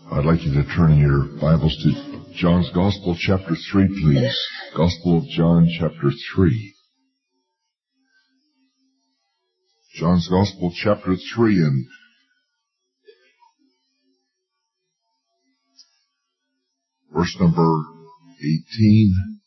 I'd like you to turn your Bibles to John's Gospel, chapter 3, please. Gospel of John, chapter 3. John's Gospel, chapter 3, and verse number 18.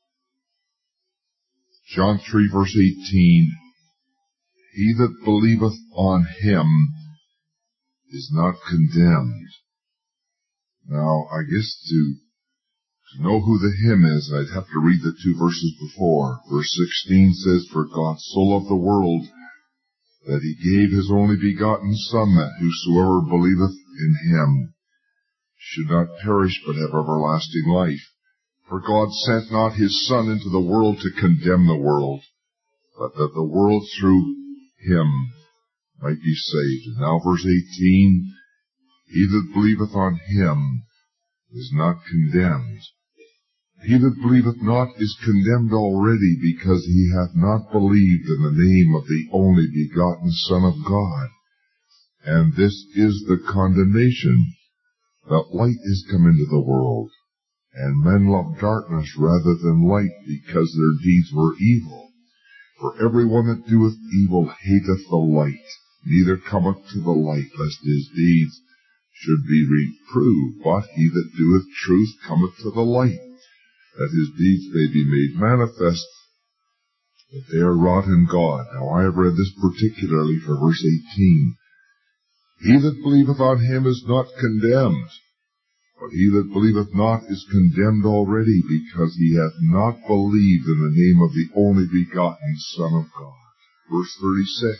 John 3, verse 18. He that believeth on him is not condemned. Now, I guess to know who the him is, I'd have to read the two verses before. Verse 16 says, For God so loved the world that he gave his only begotten Son, that whosoever believeth in him should not perish but have everlasting life. For God sent not his Son into the world to condemn the world, but that the world through him might be saved. And now verse 18, He that believeth on him is not condemned. He that believeth not is condemned already, because he hath not believed in the name of the only begotten Son of God. And this is the condemnation, that light is come into the world, and men love darkness rather than light, because their deeds were evil. For every one that doeth evil hateth the light, neither cometh to the light, lest his deeds should be reproved. But he that doeth truth cometh to the light, that his deeds may be made manifest, that they are wrought in God. Now I have read this particularly for verse 18. He that believeth on him is not condemned, but he that believeth not is condemned already, because he hath not believed in the name of the only begotten Son of God. Verse 36.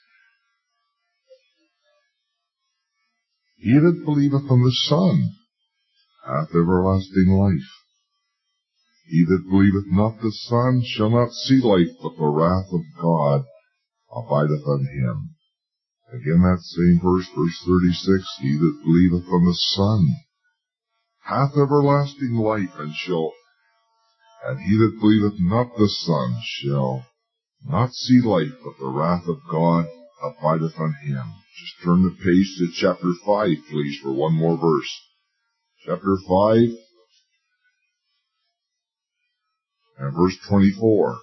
He that believeth on the Son hath everlasting life. He that believeth not the Son shall not see life, but the wrath of God abideth on him. Again that same verse, verse 36, He that believeth on the Son hath everlasting life, and he that believeth not the Son shall not see life, but the wrath of God abideth on him. Just turn the page to chapter 5, please, for one more verse. Chapter 5 and verse 24.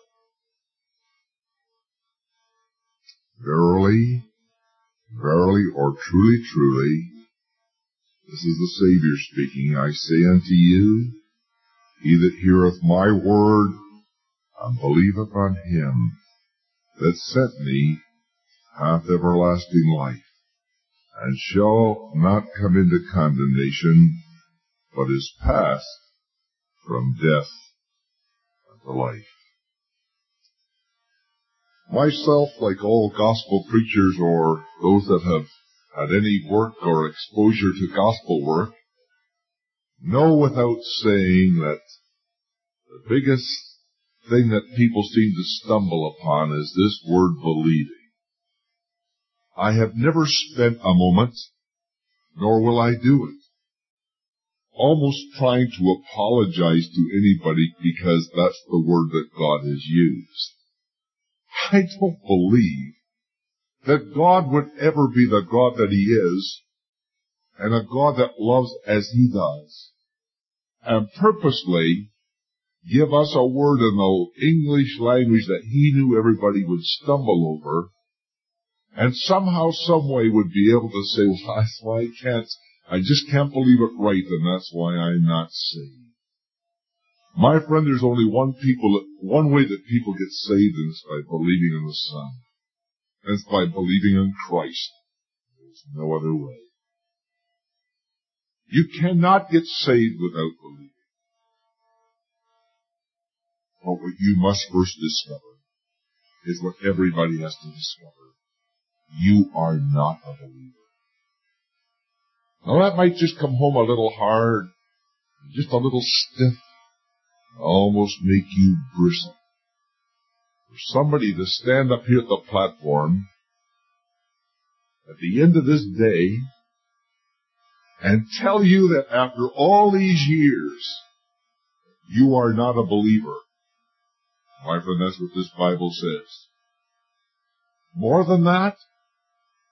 Verily, verily, or truly, truly, this is the Savior speaking, I say unto you, he that heareth my word, and believeth on him that sent me, hath everlasting life, and shall not come into condemnation, but is passed from death unto life. Myself, like all gospel preachers or those that have had any work or exposure to gospel work, know without saying that the biggest thing that people seem to stumble upon is this word believing. I have never spent a moment, nor will I do it, almost trying to apologize to anybody because that's the word that God has used. I don't believe that God would ever be the God that he is, and a God that loves as he does, and purposely give us a word in the English language that he knew everybody would stumble over, and somehow, some way would be able to say, well, that's why I just can't believe it right, and that's why I'm not saved. My friend, there's only one way that people get saved, and it's by believing in the Son. And it's by believing in Christ. There's no other way. You cannot get saved without believing. But what you must first discover is what everybody has to discover. You are not a believer. Now that might just come home a little hard, just a little stiff, almost make you bristle. For somebody to stand up here at the platform at the end of this day and tell you that after all these years you are not a believer. My friend, that's what this Bible says. More than that,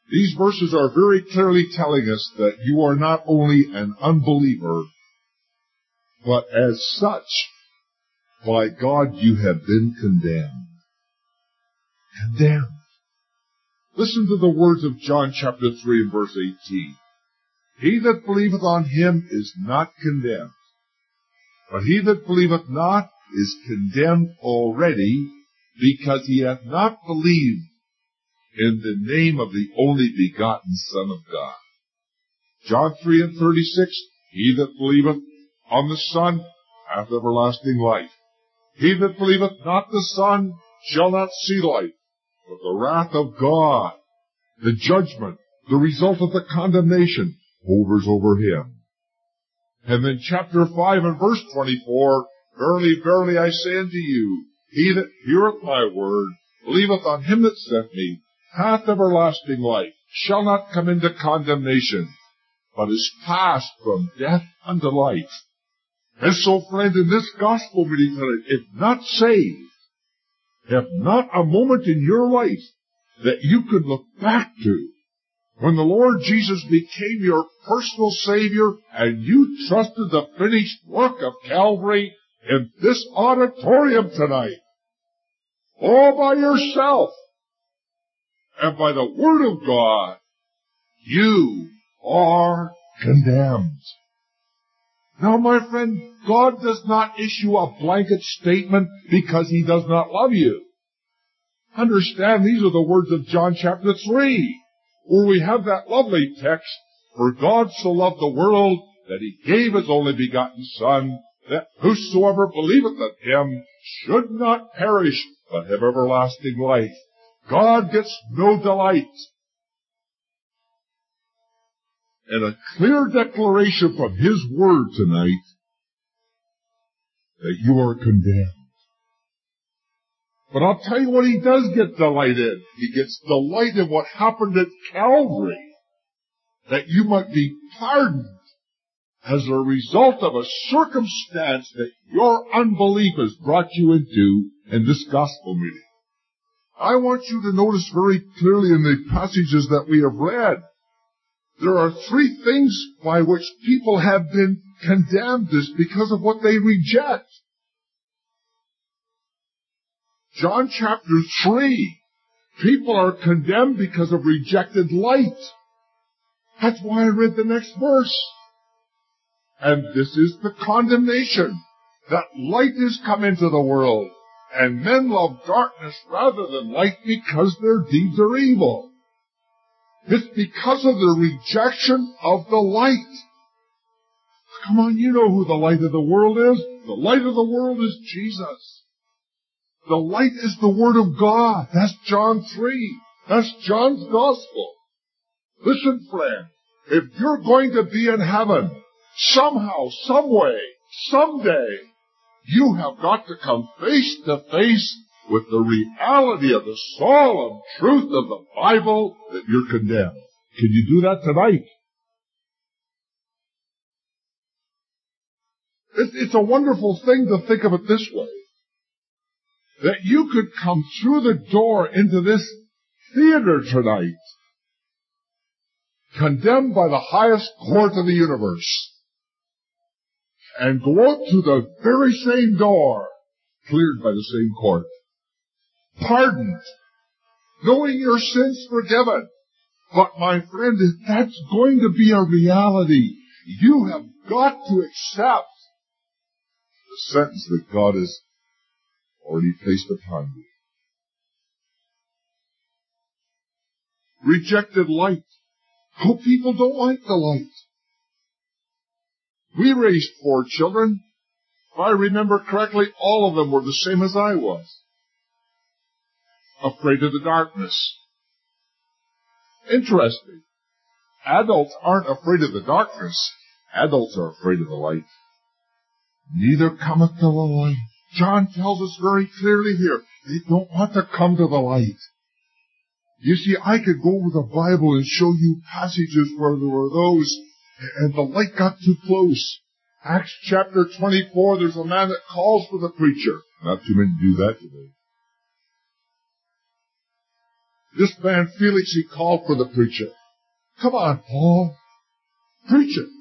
These verses are very clearly telling us that you are not only an unbeliever, but as such, by God you have been condemned. Condemned. Listen to the words of John chapter 3 and verse 18. He that believeth on him is not condemned, but he that believeth not is condemned already, because he hath not believed in the name of the only begotten Son of God. John 3 and 36, he that believeth on the Son hath everlasting life. He that believeth not the Son shall not see life, but the wrath of God, the judgment, the result of the condemnation, hovers over him. And then chapter 5 and verse 24, Verily, verily, I say unto you, he that heareth my word, believeth on him that sent me, hath everlasting life, shall not come into condemnation, but is passed from death unto life. And so, friend, in this gospel meeting tonight, if not saved, have not a moment in your life that you could look back to when the Lord Jesus became your personal Savior and you trusted the finished work of Calvary in this auditorium tonight, all by yourself and by the Word of God, you are condemned. Now, my friend, God does not issue a blanket statement because He does not love you. Understand, these are the words of John chapter 3, where we have that lovely text, For God so loved the world that He gave His only begotten Son, that whosoever believeth in Him should not perish, but have everlasting life. God gets no delight in a clear declaration from His Word tonight that you are condemned. But I'll tell you what He does get delight in. He gets delight in what happened at Calvary, that you might be pardoned as a result of a circumstance that your unbelief has brought you into in this gospel meeting. I want you to notice very clearly in the passages that we have read, there are three things by which people have been condemned is because of what they reject. John chapter 3, people are condemned because of rejected light. That's why I read the next verse. And this is the condemnation, that light is come into the world, and men love darkness rather than light because their deeds are evil. It's because of the rejection of the light. Come on, you know who the light of the world is. The light of the world is Jesus. The light is the Word of God. That's John 3. That's John's Gospel. Listen, friend, if you're going to be in heaven, somehow, some way, someday, you have got to come face to face with the reality of the solemn truth of the Bible that you're condemned. Can you do that tonight? It's a wonderful thing to think of it this way. That you could come through the door into this theater tonight, condemned by the highest court of the universe, and go out to the very same door, cleared by the same court, pardoned, knowing your sins forgiven. But my friend, if that's going to be a reality, you have got to accept the sentence that God has already placed upon you. Rejected light. Oh, people don't like the light. We raised 4 children. If I remember correctly, all of them were the same as I was. Afraid of the darkness. Interesting. Adults aren't afraid of the darkness. Adults are afraid of the light. Neither cometh to the light. John tells us very clearly here, they don't want to come to the light. You see, I could go over the Bible and show you passages where there were those, and the light got too close. Acts chapter 24, there's a man that calls for the preacher. Not too many do that today. This man Felix, he called for the preacher. Come on, Paul. Preach it.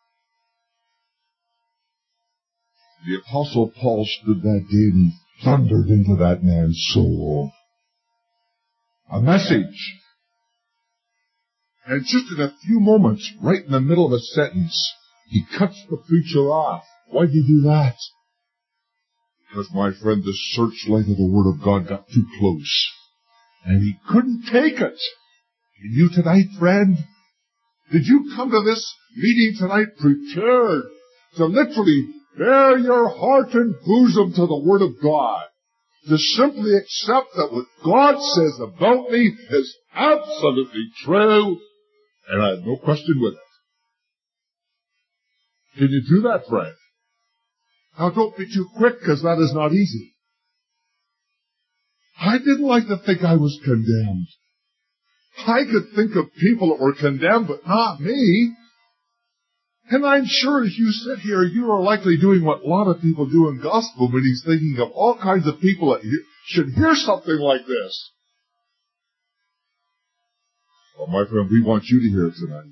The Apostle Paul stood that day and he thundered into that man's soul a message. And just in a few moments, right in the middle of a sentence, he cuts the preacher off. Why'd he do that? Because, my friend, the searchlight of the Word of God got too close. And he couldn't take it. And you tonight, friend, did you come to this meeting tonight prepared to literally bare your heart and bosom to the Word of God? To simply accept that what God says about me is absolutely true, and I have no question with it. Can you do that, friend? Now, don't be too quick, because that is not easy. I didn't like to think I was condemned. I could think of people that were condemned, but not me. And I'm sure as you sit here, you are likely doing what a lot of people do in gospel meetings, thinking of all kinds of people that should hear something like this. Well, my friend, we want you to hear it tonight.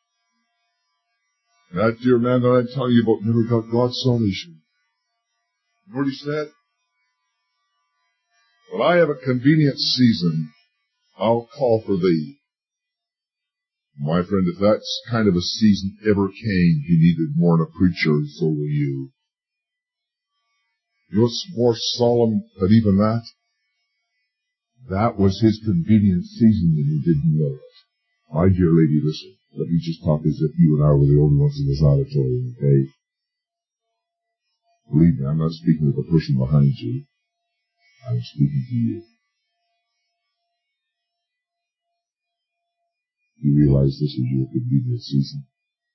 And that dear man that I'm telling you about never got God's salvation. You know what he said? When I have a convenient season, I'll call for thee. My friend, if that kind of a season ever came, he needed more than a preacher, and so will you. You know what's more solemn than even that? That was his convenient season, and he didn't know it. My dear lady, listen. Let me just talk as if you and I were the only ones in this auditorium, okay? Believe me, I'm not speaking to the person behind you. I'm speaking to you. You realize this is your convenient season.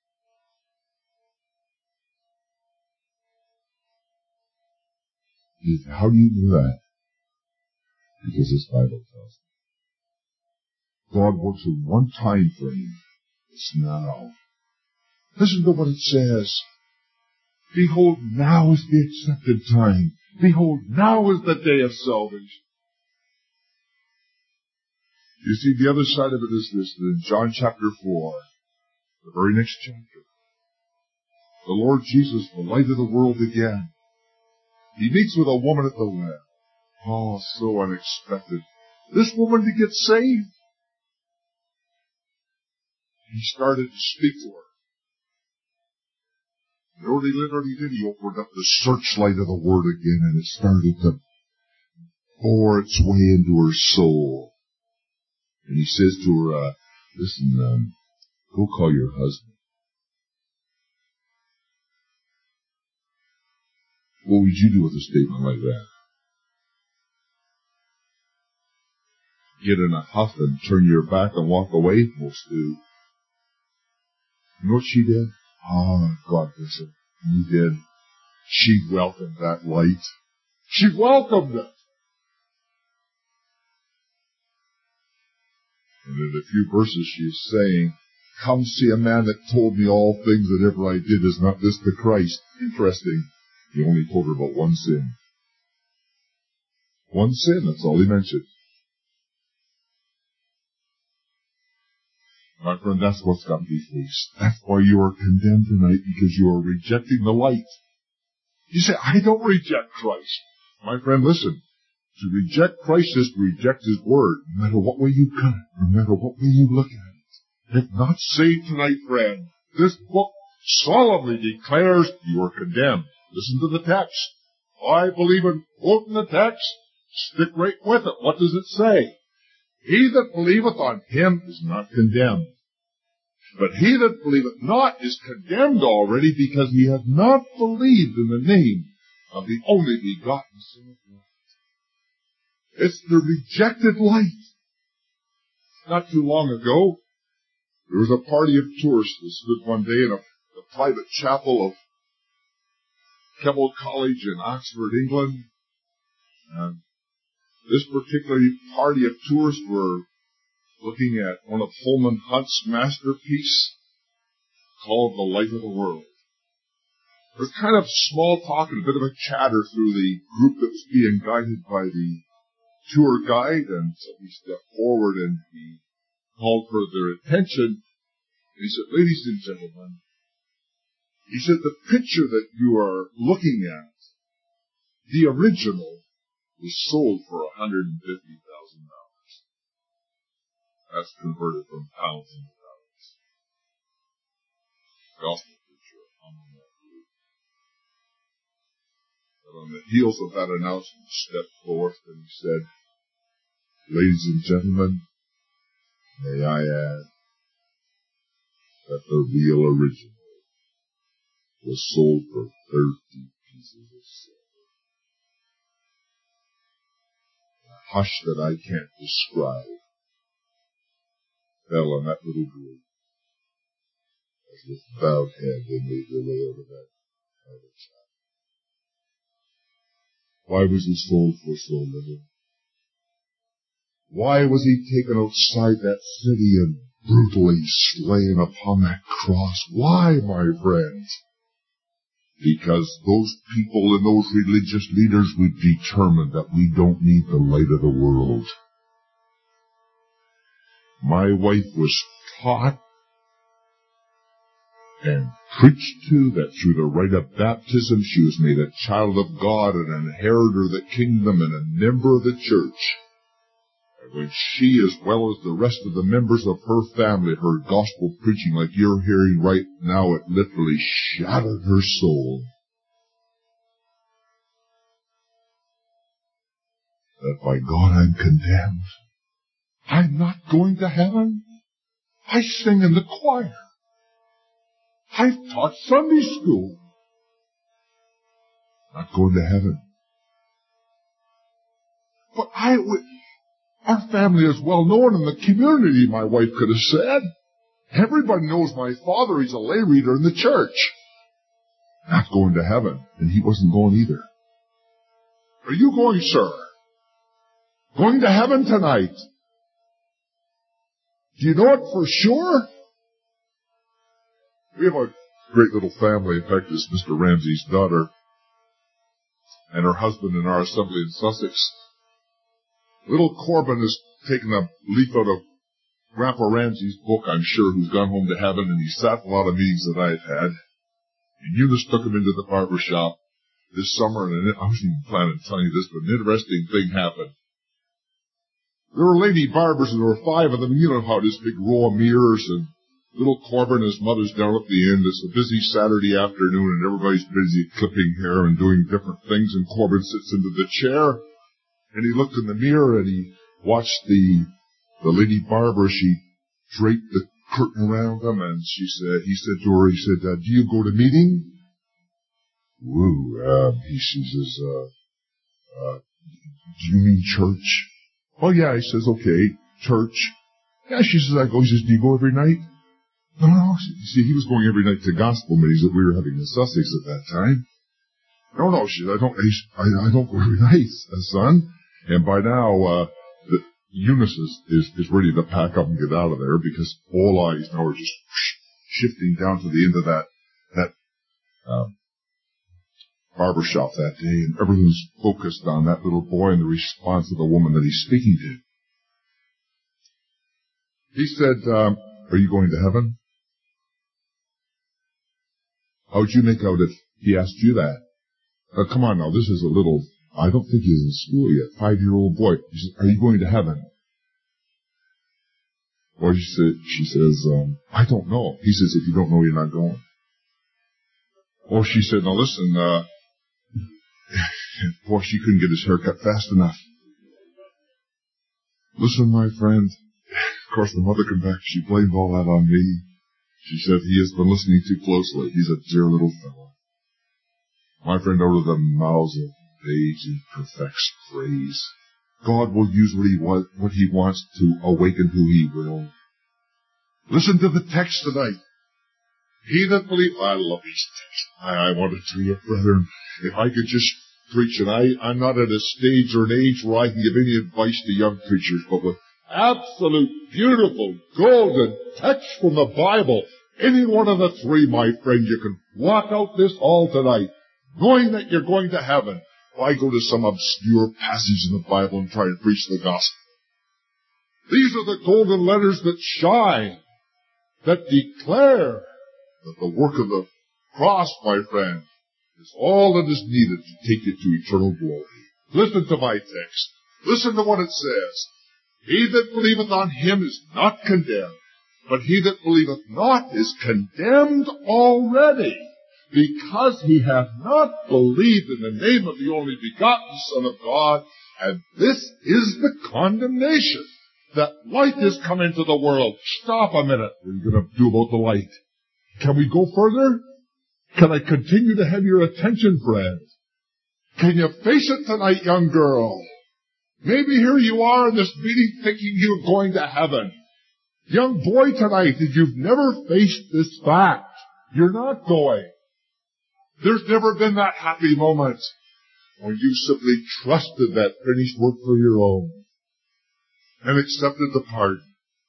How do you do that? Because this Bible tells us. God works in one time frame. It's now. Listen to what it says. Behold, now is the accepted time. Behold, now is the day of salvation. You see, the other side of it is this, that in John chapter 4, the very next chapter, the Lord Jesus, the light of the world again, he meets with a woman at the well. Oh, so unexpected. This woman to get saved. He started to speak to her. You know what he did? He opened up the searchlight of the Word again, and it started to bore its way into her soul. And he says to her, listen, go call your husband. What would you do with a statement like that? Get in a huff and turn your back and walk away? Most do. You know what she did? Oh, God bless her. You did. She welcomed that light. She welcomed it. And in a few verses she is saying, come see a man that told me all things that ever I did. Is not this the Christ? Interesting. He only told her about one sin. One sin, that's all he mentioned. My friend, that's what's got to be faced. That's why you are condemned tonight, because you are rejecting the light. You say, I don't reject Christ. My friend, listen. To reject Christ is to reject His Word, no matter what way you cut it, no matter what way you look at it. If not saved tonight, friend, this book solemnly declares you are condemned. Listen to the text. I believe in quoting the text. Stick right with it. What does it say? He that believeth on Him is not condemned. But he that believeth not is condemned already, because he hath not believed in the name of the only begotten Son of God. It's the rejected light. Not too long ago, there was a party of tourists that stood one day in a private chapel of Keble College in Oxford, England. And this particular party of tourists were looking at one of Holman Hunt's masterpiece called The Light of the World. There was kind of small talk and a bit of a chatter through the group that was being guided by the tour guide, and so he stepped forward and he called for their attention. He said, "Ladies and gentlemen," he said, "the picture that you are looking at, the original, was sold for $150,000. That's converted from pounds into dollars. Gospel preacher on that group. But on the heels of that announcement, he stepped forth and he said, "Ladies and gentlemen, may I add that the real original was sold for 30 pieces of silver." A hush that I can't describe fell on that little group. As with bowed head, they made their way out of that private shop. Why was he sold for so little? Why was he taken outside that city and brutally slain upon that cross? Why, my friends? Because those people and those religious leaders were determined that we don't need the light of the world. My wife was taught and preached to that through the rite of baptism she was made a child of God and an inheritor of the kingdom and a member of the church. And when she, as well as the rest of the members of her family, heard gospel preaching like you're hearing right now, it literally shattered her soul. That by God I'm condemned. I'm not going to heaven. I sing in the choir. I've taught Sunday school. Not going to heaven. But our family is well known in the community, my wife could have said. Everybody knows my father. He's a lay reader in the church. Not going to heaven. And he wasn't going either. Are you going, sir? Going to heaven tonight? Do you know it for sure? We have a great little family. In fact, it's Mr. Ramsey's daughter and her husband in our assembly in Sussex. Little Corbin has taken a leaf out of Grandpa Ramsey's book, I'm sure, who's gone home to heaven, and he sat in a lot of meetings that I've had. And Eunice took him into the barber shop this summer, and I wasn't even planning on telling you this, but an interesting thing happened. There were lady barbers, and there were 5 of them, and you know how this big row of mirrors, and little Corbin and his mother's down at the end. It's a busy Saturday afternoon, and everybody's busy clipping hair and doing different things, and Corbin sits into the chair, and he looked in the mirror, and he watched the lady barber. She draped the curtain around him, and he said to her, do you go to meeting? Woo, she says, do you mean church? Oh yeah, he says, okay, church. Yeah, she says, I go. He says, do you go every night? No. See, he was going every night to gospel meetings that we were having in Sussex at that time. No, she said, I don't go every night, son. And by now, Eunice is ready to pack up and get out of there because all eyes now are just shifting down to the end of that barber shop that day, and everything's focused on that little boy and the response of the woman that he's speaking to. He said, are you going to heaven? How'd you make out if he asked you that? Come on now, this is a little, I don't think he's in school yet, 5-year-old boy. He said, are you going to heaven? Well, she says, I don't know. He says, if you don't know, you're not going. Well, she said, now listen, boy, she couldn't get his hair cut fast enough. Listen, my friend. Of course, the mother came back. She blamed all that on me. She said, he has been listening too closely. He's a dear little fellow. My friend, out of the mouths of babes he perfects praise. God will use what he wants to awaken who he will. Listen to the text tonight. He that believes, I love these texts. I want to tell you, brethren, if I could just preach, and I'm not at a stage or an age where I can give any advice to young preachers, but with absolute, beautiful, golden text from the Bible, any one of the 3, my friend, you can walk out this hall tonight, knowing that you're going to heaven. Why go to some obscure passage in the Bible and try to preach the gospel? These are the golden letters that shine, that declare that the work of the cross, my friend, is all that is needed to take you to eternal glory. Listen to my text. Listen to what it says. He that believeth on him is not condemned, but he that believeth not is condemned already, because he hath not believed in the name of the only begotten Son of God. And this is the condemnation, that light is come into the world. Stop a minute. What are you going to do about the light? Can we go further? Can I continue to have your attention, friend? Can you face it tonight, young girl? Maybe here you are in this meeting thinking you're going to heaven. Young boy tonight, if you've never faced this fact, you're not going. There's never been that happy moment when you simply trusted that finished work for your own and accepted the pardon.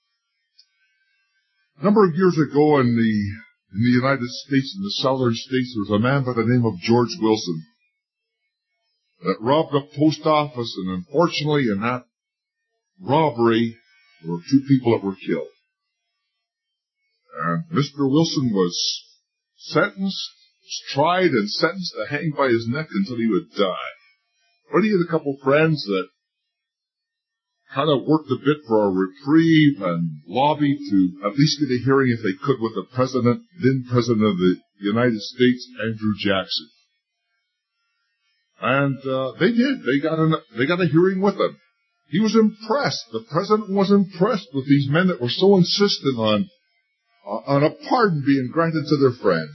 A number of years ago in the United States, in the southern states, there was a man by the name of George Wilson that robbed a post office, and unfortunately in that robbery there were 2 people that were killed. And Mr. Wilson was tried and sentenced to hang by his neck until he would die. But he had a couple friends that kind of worked a bit for a reprieve and lobbied to at least get a hearing if they could with the then President of the United States, Andrew Jackson. And they did. They got a hearing with him. He was impressed. The president was impressed with these men that were so insistent on a pardon being granted to their friend.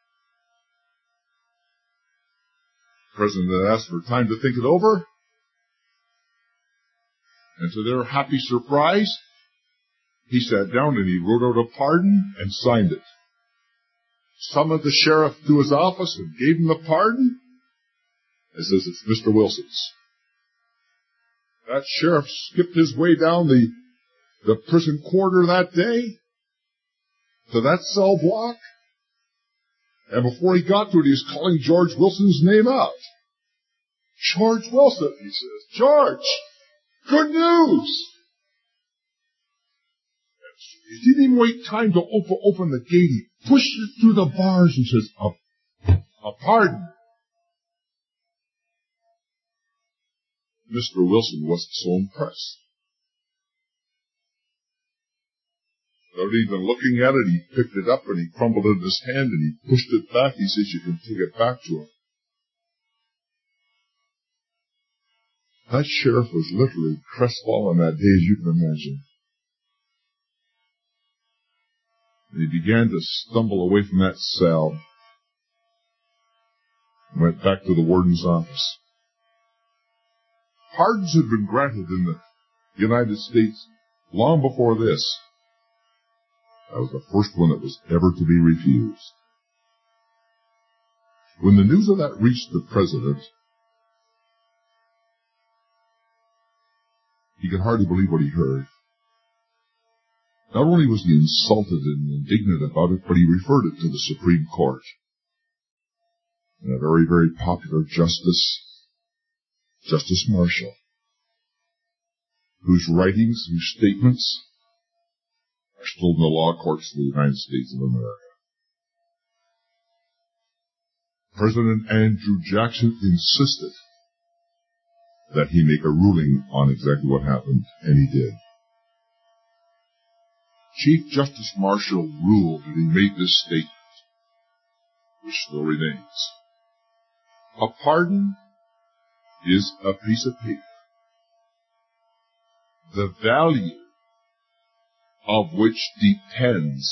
The president asked for time to think it over. And to their happy surprise, he sat down and he wrote out a pardon and signed it. Summoned the sheriff to his office and gave him the pardon. It says it's Mr. Wilson's. That sheriff skipped his way down the prison corridor that day to that cell block. And before he got to it, he was calling George Wilson's name out. George Wilson, he says. George! Good news! He didn't even wait time to open the gate. He pushed it through the bars and says, a pardon. Mr. Wilson wasn't so impressed. Without even looking at it, he picked it up and he crumbled it in his hand and he pushed it back. He says, you can take it back to him. That sheriff was literally crestfallen that day, as you can imagine. And he began to stumble away from that cell and went back to the warden's office. Pardons had been granted in the United States long before this. That was the first one that was ever to be refused. When the news of that reached the president, he could hardly believe what he heard. Not only was he insulted and indignant about it, but he referred it to the Supreme Court. And a very, very popular Justice Marshall, whose writings, whose statements are still in the law courts of the United States of America. President Andrew Jackson insisted that he make a ruling on exactly what happened, and he did. Chief Justice Marshall ruled, and he made this statement, which still remains. A pardon is a piece of paper, the value of which depends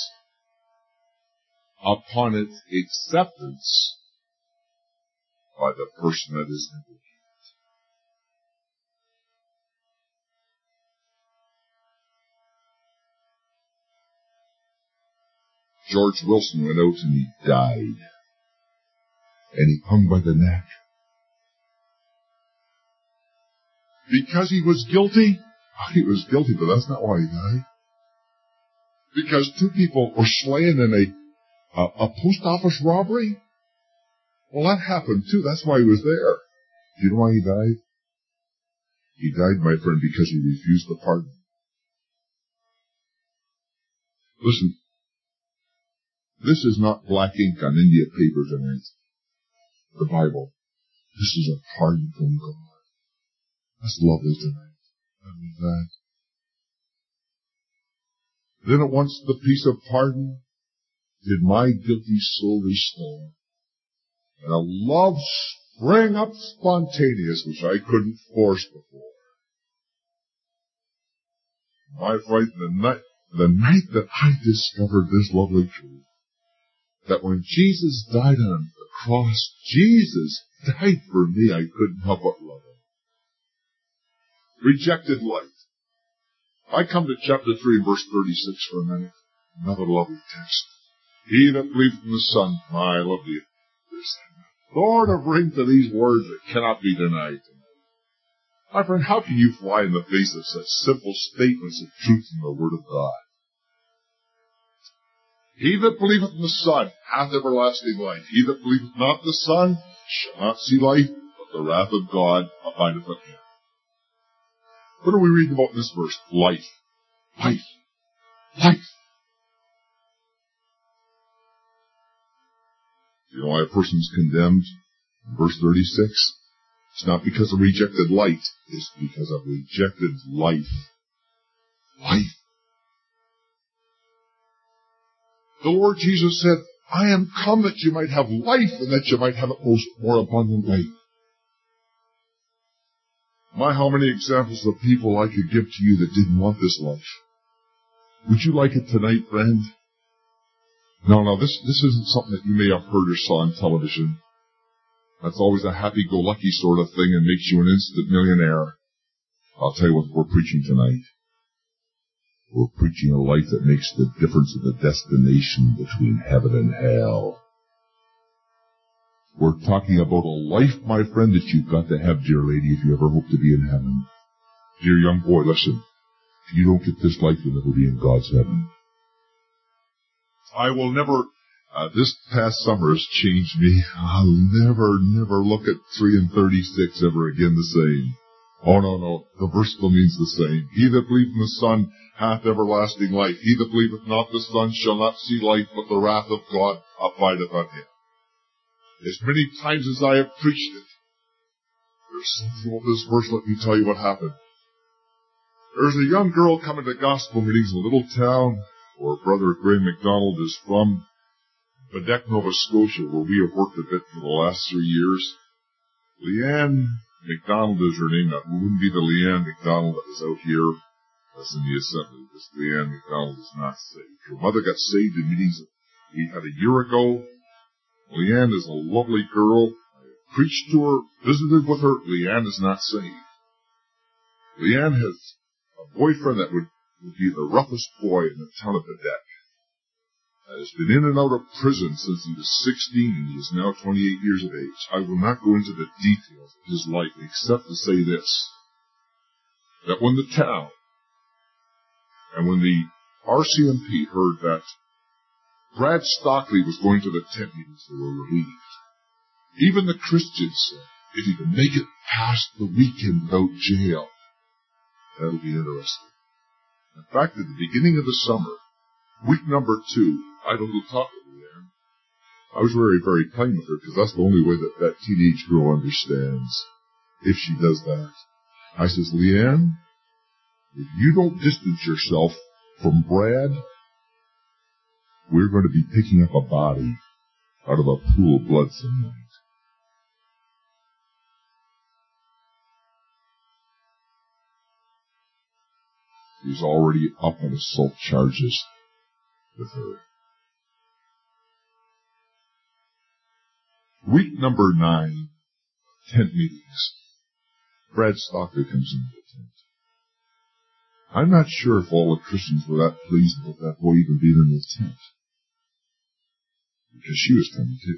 upon its acceptance by the person that is implicated. George Wilson went out and he died. And he hung by the neck. Because he was guilty? He was guilty, but that's not why he died. Because 2 people were slain in a post office robbery? Well, that happened too. That's why he was there. Do you know why he died? He died, my friend, because he refused to pardon. Listen, this is not black ink on India paper tonight. The Bible. This is a pardon from God. That's lovely tonight. I mean that. Then at once the peace of pardon did my guilty soul restore, and a love sprang up spontaneous which I couldn't force before. My friend, the night that I discovered this lovely truth, that when Jesus died on the cross, Jesus died for me, I couldn't help but love him. Rejected light. I come to chapter 3, verse 36 for a minute. Another lovely text. He that believeth in the Son, I love you. There's a thorn of ring to these words that cannot be denied. My friend, how can you fly in the face of such simple statements of truth in the Word of God? He that believeth in the Son hath everlasting life. He that believeth not the Son shall not see life, but the wrath of God abideth on him. What are we reading about in this verse? Life. Life. Life. Do you know why a person's condemned? Verse 36. It's not because of rejected light. It's because of rejected life. Life. The Lord Jesus said, I am come that you might have life and that you might have it more abundantly. My, how many examples of people I could give to you that didn't want this life. Would you like it tonight, friend? No, this isn't something that you may have heard or saw on television. That's always a happy-go-lucky sort of thing and makes you an instant millionaire. I'll tell you what we're preaching tonight. We're preaching a life that makes the difference in the destination between heaven and hell. We're talking about a life, my friend, that you've got to have, dear lady, if you ever hope to be in heaven. Dear young boy, listen. If you don't get this life, you'll never be in God's heaven. I will never, this past summer has changed me. I'll never look at 3 and 36 ever again the same. Oh, no. The verse still means the same. He that believeth in the Son hath everlasting life. He that believeth not the Son shall not see life, but the wrath of God abideth on him. As many times as I have preached it, there's something about this verse, let me tell you what happened. There's a young girl coming to gospel meetings in a little town where Brother Graham McDonald is from, Bedeck, Nova Scotia, where we have worked a bit for the last 3 years. Leanne McDonald is her name. That wouldn't be the Leanne McDonald that was out here. That's in the assembly. This Leanne McDonald is not saved. Her mother got saved in meetings that we had a year ago. Leanne is a lovely girl. I preached to her, visited with her. Leanne is not saved. Leanne has a boyfriend that would be the roughest boy in the town of Bedeck. Has been in and out of prison since he was 16 and he is now 28 years of age. I will not go into the details of his life except to say this, that when the town and when the RCMP heard that Brad Stockley was going to the tent meetings, they were relieved. Even the Christians said, if he can make it past the weekend without jail, that'll be interesting. In fact, at the beginning of the summer, week number 2, I don't go talk with Leanne. I was very, very kind with her because that's the only way that teenage girl understands. If she does that. I says, Leanne, if you don't distance yourself from Brad, we're going to be picking up a body out of a pool of blood some night. He's already up on assault charges with her. Week number 9, tent meetings. Brad Stockley comes into the tent. I'm not sure if all the Christians were that pleased about that boy even being in the tent. Because she was coming too.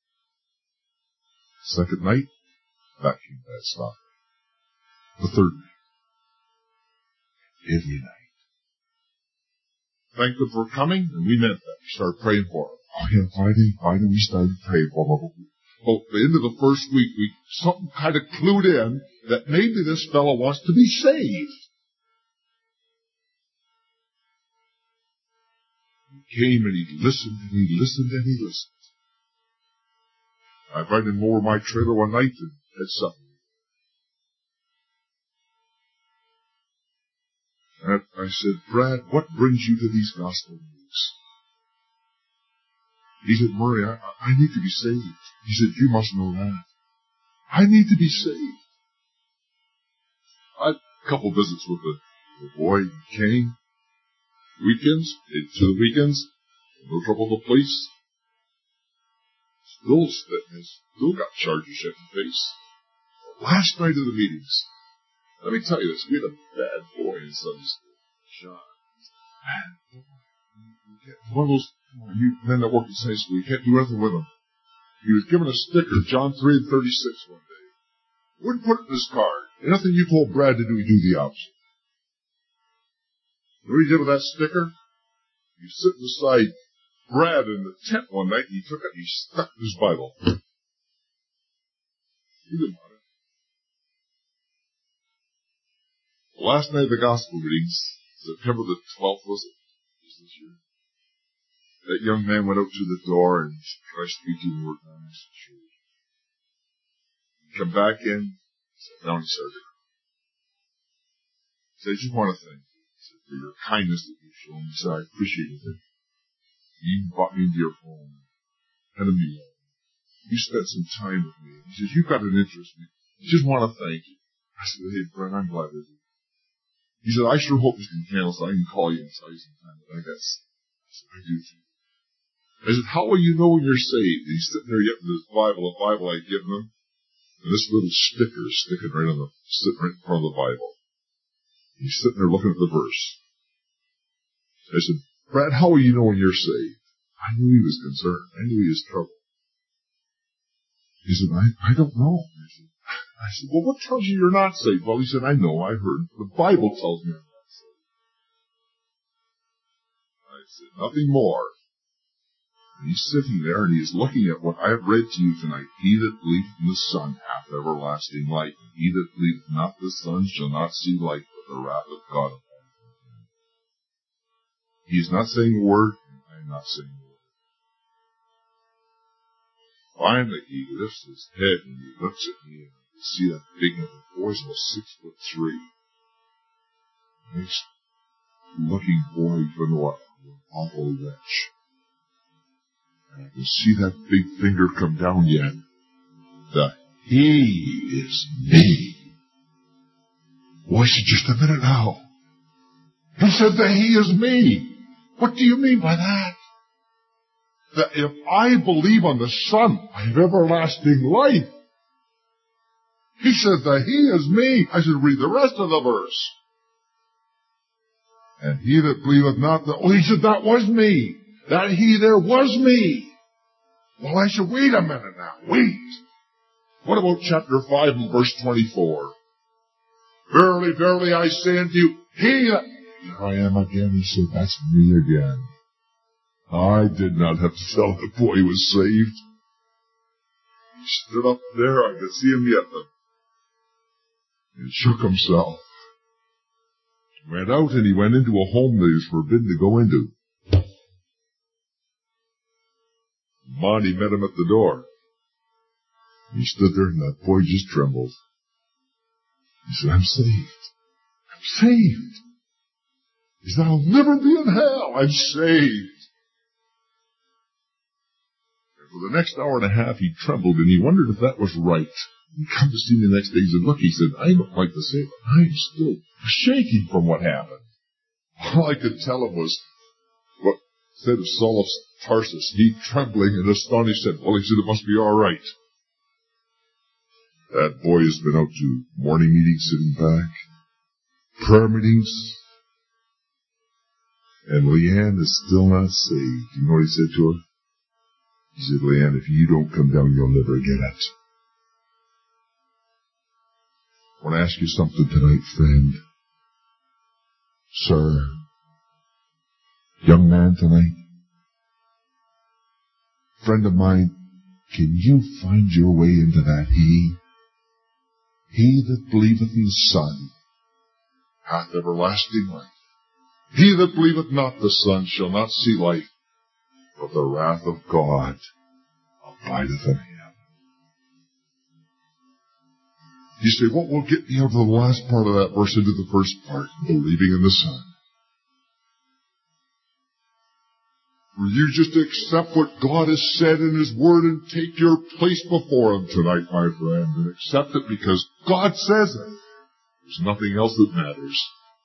Second night, back came Brad Stockley. The third night. Every night. Thanked them for coming, and we meant that. We started praying for them. Oh yeah, Friday we started praying for them. about the end of the first week, something kind of clued in that maybe this fellow wants to be saved. He came and he listened and he listened and he listened. I invited him over my trailer one night and had supper. And I said, Brad, what brings you to these gospel meetings? He said, Murray, I need to be saved. He said, you must know that. I need to be saved. I had a couple visits with the boy. He came. Weekends, to the weekends, no trouble with the police. Still got charges yet in the face. Last night of the meetings, let me tell you this, we had a bad boy in Sunday school. John. Bad boy. One of those men that work in Sunday school, you can't do anything with him. He was given a sticker, John 3:36 one day. Wouldn't put it in his card. Anything you told Brad to do, he'd do the opposite. What he did with that sticker? He was sitting beside Brad in the tent one night, and he took it and he stuck in his Bible. He didn't want it. The last night of the gospel readings, September the 12th, was it? This year. That young man went out to the door and tried speaking the word nice. He come back in, sat down and started. He said, I just want to thank you. For your kindness that you've shown me. He said, I appreciate it. You brought me into your home, had a meal. You spent some time with me. He says, you've got an interest in me. I just want to thank you. I said, hey, Brent, I'm glad to do. He said, I sure hope you can handle so I can call you and tell you sometime that I got sick. I said, I do too. I said, how will you know when you're saved? And he's sitting there getting his Bible, a Bible I'd given him, and this little sticker is sitting right in front of the Bible. He's sitting there looking at the verse. I said, Brad, how will you know when you're saved? I knew he was concerned. I knew he was troubled. He said, I don't know. I said, well, what tells you you're not saved? Well, he said, I know, I heard. The Bible tells me I'm not saved. I said, nothing more. And he's sitting there and he's looking at what I've read to you tonight. He that believeth in the Son hath everlasting life. And he that believeth not the Son shall not see life, but the wrath of God upon him. He's not saying a word, and I'm not saying a word. Finally, he lifts his head and he looks at me, and I can see that big man. The boy's about 6'3". Nice looking boy, even what an awful wretch. And I can see that big finger come down yet. He is me. Well, I said, just a minute now. He said that he is me. What do you mean by that? That if I believe on the Son, I have everlasting life. He said that he is me. I should read the rest of the verse. And he that believeth not, he said that was me. That he there was me. Well, I said, wait a minute now. Wait. What about chapter 5 and verse 24? Verily, verily, I say unto you, he that... Here I am again. He said, that's me again. I did not have to tell the boy he was saved. He stood up there. I could see him yet. He shook himself. Went out and he went into a home that he was forbidden to go into. Monty met him at the door. He stood there and that boy just trembled. He said, I'm saved. I'm saved. He said, I'll never be in hell. I'm saved. And for the next hour and a half, he trembled and he wondered if that was right. He come to see me the next day. He said, look, he said, I don't like to say it, but I'm still shaking from what happened. All I could tell him was what said of Saul of Tarsus. He, trembling and astonished, said, well, he said, it must be all right. That boy has been out to morning meetings, sitting back, prayer meetings, and Leanne is still not saved. You know what he said to her? He said, Leanne, if you don't come down, you'll never get it. I want to ask you something tonight, friend. Sir, young man tonight, friend of mine, Can you find your way into that He that believeth in the Son hath everlasting life. He that believeth not the Son shall not see life, but the wrath of God abideth in him. You say, what will get me out of the last part of that verse into the first part? Believing in the Son. Will you just accept what God has said in His Word and take your place before Him tonight, my friend, and accept it because God says it. There's nothing else that matters.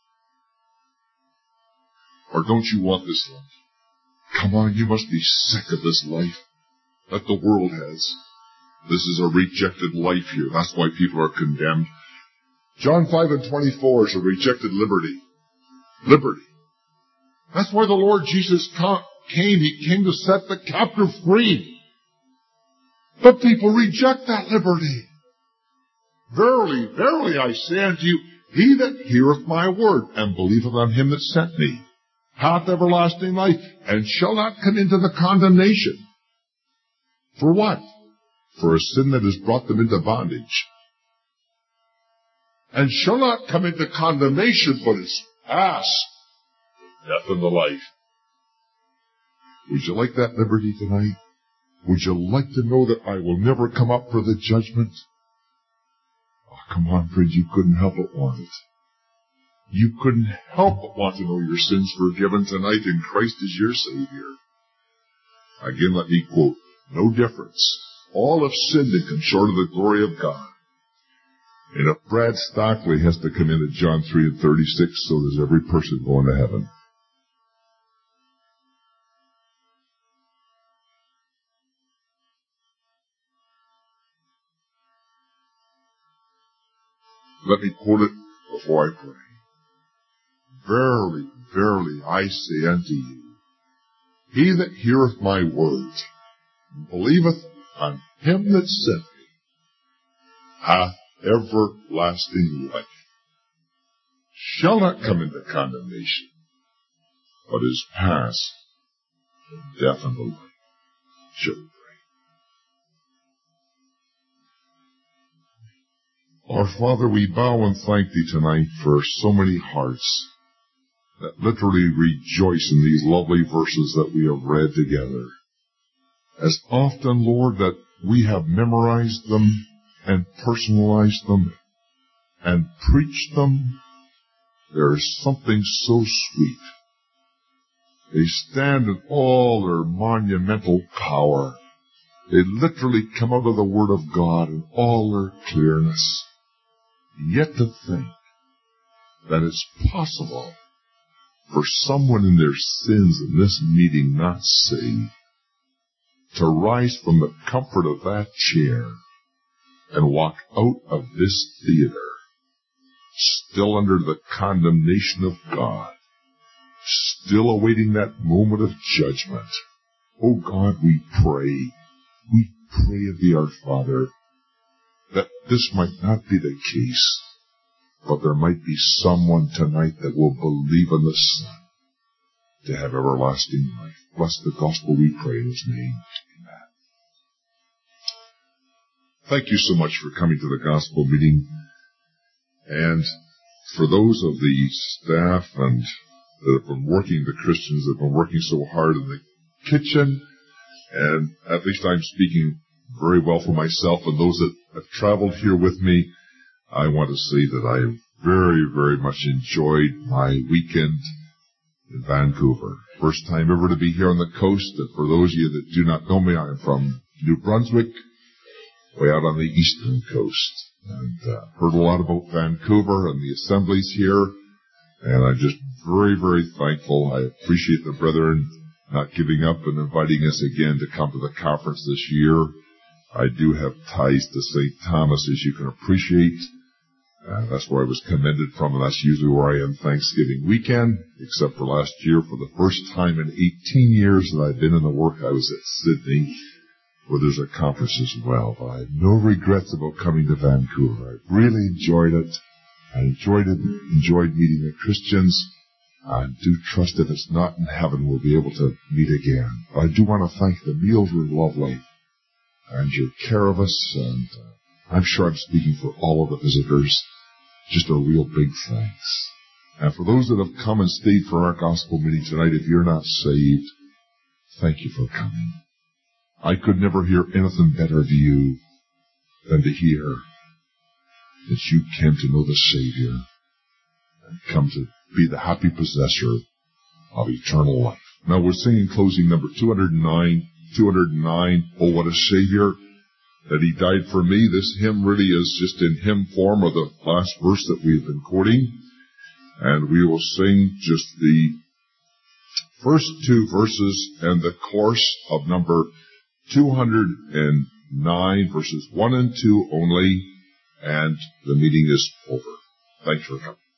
Or don't you want this life? Come on, you must be sick of this life that the world has. This is a rejected life here. That's why people are condemned. John 5:24 is a rejected liberty. Liberty. That's why the Lord Jesus came. He came to set the captive free. But people reject that liberty. Verily, verily, I say unto you, he that heareth my word and believeth on him that sent me hath everlasting life, and shall not come into the condemnation. For what? For a sin that has brought them into bondage. And shall not come into condemnation, but is past death and the life. Would you like that liberty tonight? Would you like to know that I will never come up for the judgment? Oh, come on, friend, you couldn't help but want it. You couldn't help but want to know your sins forgiven tonight and Christ is your Savior. Again, let me quote, no difference. All have sinned and come short of the glory of God. And if Brad Stockley has to come in at John 3:36, so does every person going to heaven. Let me quote it before I pray. Verily, verily, I say unto you, he that heareth my words, and believeth on him that sent me, hath everlasting life, shall not come into condemnation, but is past from death unto life. Shall we pray? Our Father, we bow and thank Thee tonight for so many hearts that literally rejoice in these lovely verses that we have read together. As often, Lord, that we have memorized them and personalized them and preached them, there is something so sweet. They stand in all their monumental power. They literally come out of the Word of God in all their clearness. Yet to think that it's possible for someone in their sins in this meeting not saved to rise from the comfort of that chair and walk out of this theater still under the condemnation of God, still awaiting that moment of judgment. Oh God, we pray of Thee, our Father, that this might not be the case, but there might be someone tonight that will believe in the Son to have everlasting life. Bless the gospel, we pray in His name. Amen. Thank you so much for coming to the gospel meeting. And for those of the staff and that have been working, the Christians that have been working so hard in the kitchen, and at least I'm speaking very well for myself and those that have traveled here with me, I want to say that I very, very much enjoyed my weekend in Vancouver. First time ever to be here on the coast, and for those of you that do not know me, I am from New Brunswick, way out on the eastern coast, and heard a lot about Vancouver and the assemblies here, and I'm just very, very thankful. I appreciate the brethren not giving up and inviting us again to come to the conference this year. I do have ties to St. Thomas, as you can appreciate. That's where I was commended from, and that's usually where I am Thanksgiving weekend, except for last year. For the first time in 18 years that I've been in the work, I was at Sydney, where there's a conference as well. But I have no regrets about coming to Vancouver. I really enjoyed it. I enjoyed meeting the Christians. I do trust if it's not in heaven, we'll be able to meet again. But I do want to thank the meals were lovely. and your care of us, and I'm sure I'm speaking for all of the visitors. Just a real big thanks. And for those that have come and stayed for our gospel meeting tonight, if you're not saved, thank you for coming. I could never hear anything better to you than to hear that you came to know the Savior and come to be the happy possessor of eternal life. Now we're singing closing number 209, 209, Oh, what a Savior, that He died for me. This hymn really is just in hymn form, or the last verse that we've been quoting. And we will sing just the first two verses and the chorus of number 209, verses 1 and 2 only, and the meeting is over. Thanks for coming.